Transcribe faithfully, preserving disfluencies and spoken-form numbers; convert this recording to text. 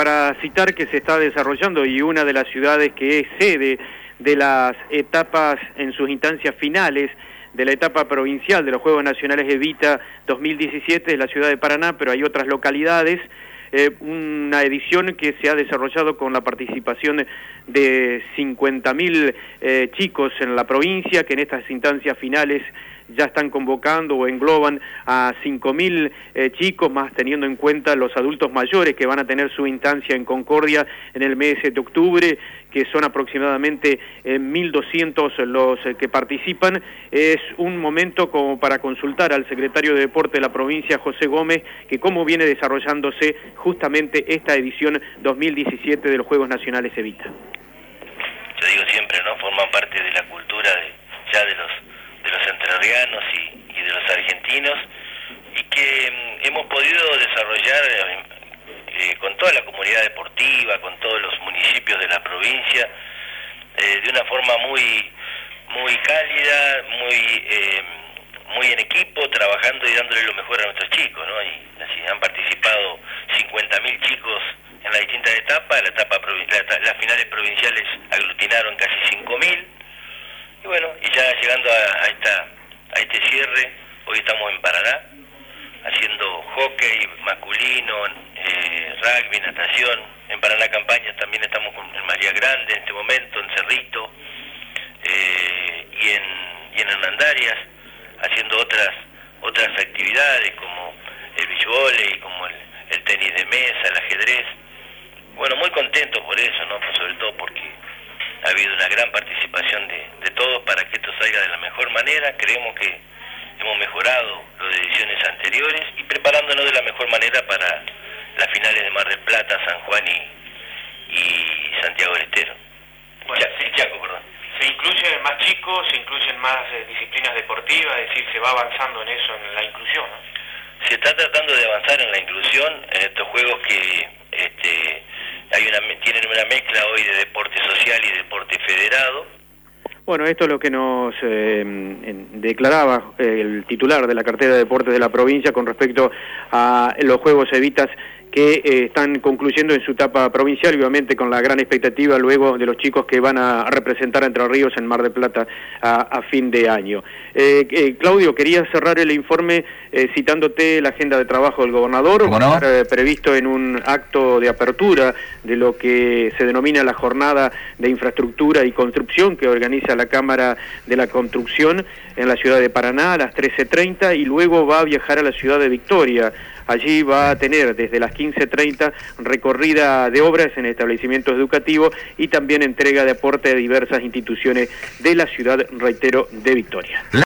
para citar que se está desarrollando y una de las ciudades que es sede de las etapas en sus instancias finales de la etapa provincial de los Juegos Nacionales Evita dos mil diecisiete es la ciudad de Paraná, pero hay otras localidades. Eh, una edición que se ha desarrollado con la participación de cincuenta mil eh, chicos en la provincia, que en estas instancias finales ya están convocando o engloban a cinco mil eh, chicos, más teniendo en cuenta los adultos mayores que van a tener su instancia en Concordia en el mes de octubre, que son aproximadamente eh, mil doscientos los eh, que participan. Es un momento como para consultar al secretario de Deporte de la provincia, José Gómez, que cómo viene desarrollándose justamente esta edición dos mil diecisiete de los Juegos Nacionales Evita. Yo digo siempre, ¿no? Forman parte de la cultura de, ya de los de los entrerrianos y, y de los argentinos, y que mm, hemos podido desarrollar eh, eh, con toda la comunidad deportiva, con todos los municipios de la provincia, eh, de una forma muy muy cálida, muy eh, muy en equipo, trabajando y dándole lo mejor a nuestros chicos, ¿no? Y así han participado cincuenta mil chicos en las distintas etapas. La etapa la, las finales provinciales aglutinaron casi cinco mil. Y bueno, y ya llegando a, a esta a este cierre, hoy estamos en Paraná, haciendo hockey masculino, eh, rugby, natación. En Paraná Campaña también estamos con, en María Grande en este momento, en Cerrito, eh, y en y en Hernandarias, haciendo otras otras actividades como el beach volley, como el, el tenis de mesa, el ajedrez. Bueno, muy contentos por eso, ¿no? Pues sobre todo porque ha habido una gran participación de, de todos para que esto salga de la mejor manera. Creemos que hemos mejorado lo de ediciones anteriores y preparándonos de la mejor manera para las finales de Mar del Plata, San Juan y, y Santiago del Estero. Bueno, Chaco, sí, Chaco, perdón. Se incluyen más chicos, se incluyen más eh, disciplinas deportivas, es decir, se va avanzando en eso, en la inclusión, ¿no? Se está tratando de avanzar en la inclusión en estos juegos que este, hay una tienen una mezcla hoy de deporte social y deporte federado. Bueno, esto es lo que nos eh, en, declaraba eh, el titular de la cartera de deportes de la provincia con respecto a los Juegos Evitas que eh, están concluyendo en su etapa provincial, y obviamente con la gran expectativa luego de los chicos que van a representar a Entre Ríos en Mar del Plata a, a fin de año. Eh, eh, Claudio, quería cerrar el informe eh, citándote la agenda de trabajo del gobernador. ¿Cómo no? Va a estar, eh, previsto en un acto de apertura de lo que se denomina la Jornada de Infraestructura y Construcción que organiza la Cámara de la Construcción en la ciudad de Paraná a las trece treinta, y luego va a viajar a la ciudad de Victoria. Allí va a tener desde las quince treinta recorrida de obras en establecimientos educativos y también entrega de aporte a diversas instituciones de la ciudad, reitero, de Victoria.